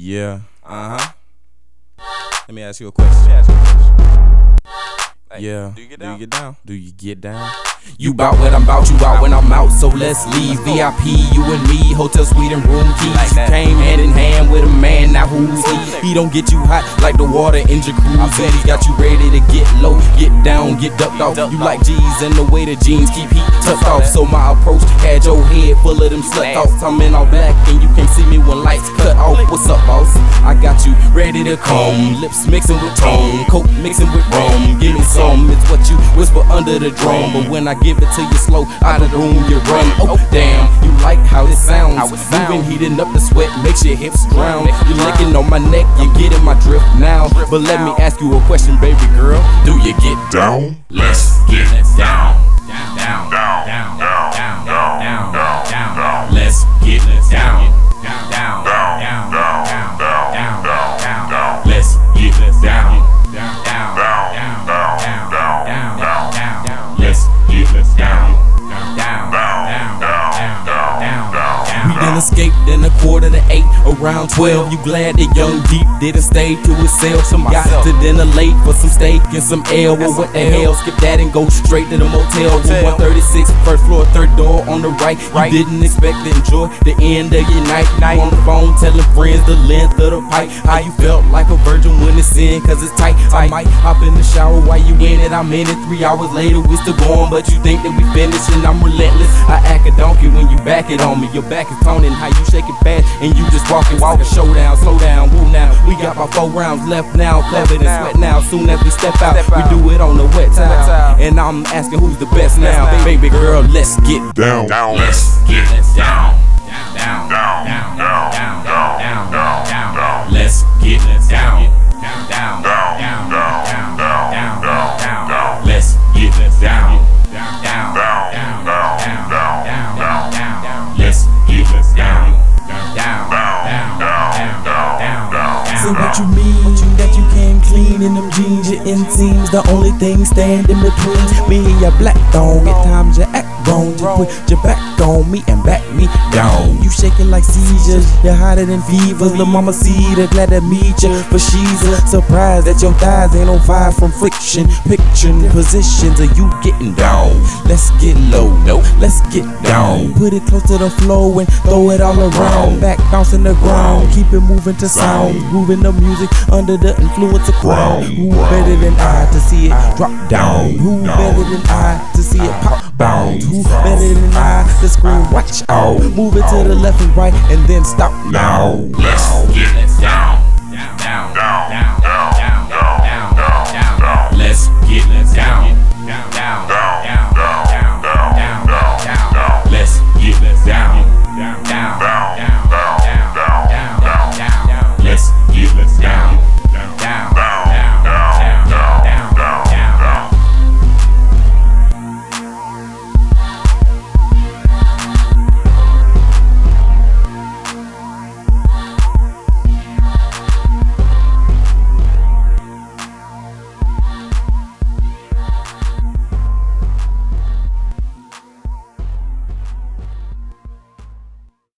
Yeah. Let me ask you a question. Yeah. Do you get down? Do you get down? You bout what I'm bout, you out when I'm out, so let's leave. VIP, you and me, hotel suite and room keys. You came hand in hand with a man, now who's he? He don't get you hot like the water in jacuzzi. He got you ready to get low, get down, get ducked off. You like G's and the way the jeans keep heat tucked off. So my approach had your head full of them slut thoughts. I'm in all black and you can't see me when lights cut off. What's up, boss? I got you ready to come. Lips mixing with tone, coke mixing with rum. Give me some, it's what you whisper under the drum. But when I give it to you slow, out of the room you run. Oh damn, you like how it sounds. Moving, heating up the sweat, makes your hips drown. You licking on my neck, you getting my drift now. But let me ask you a question, baby girl. Do you get down? Let's get down. Down, Down, down, down, down, down, down, down, down. down. Let's get down. Down, Down, down, down, down, down, down, down, down, down. down. Let's get down. Down, Down, down, down, down, down, down, down, down, down. down. Let's get down. Down, Down, down, down, down, down. We done escaped in 7:45, around 12. You glad that Young Deep didn't stay to himself? Got to dinner late for some steak and some ale. Well, what the hell? Skip that and go straight to the motel. 136, first floor, third door on the right. You didn't expect to enjoy the end of your night. You on the phone telling friends the length of the pipe. How you felt like a virgin when it's in, cause it's tight. I might hop in the shower while you in it. I'm in it 3 hours later, we still going, but you think that we finished and I'm relentless. I act a donkey when you back it on me. Your back is toning, how you shake it fast and you just walking. Walk a showdown, slow down, woo now. We got about 4 rounds left now, covered in sweat now. Soon as we step out, we do it on the wet towel. And I'm asking who's the best now. Baby girl, let's get Down, down. Let's get down. down, Down, down, down, down, down. Let's get down. Down, down, down, down, down. Let's get down. Down, down, down, down. Let's get down. So what you mean that you came clean in them jeans? Your inseams the only thing standing between me and your black dog. At times you act wrong, you put your back on me and back me down. You shaking like seizures, you're hotter than fevers. Lil' mama see the glad to meet you, but she's surprised that your thighs ain't on fire from friction. Picturing positions of you getting down. Let's get low, let's get down. Put it close to the floor and throw it all around. Back bouncing the ground, keep it moving to sound. Grooving the music under the influence of crowd. Who better than I to see it drop down? Who better than I to see it pop bounce? Who better than I to scream watch out? Move it to the left and right and then stop now. Let's get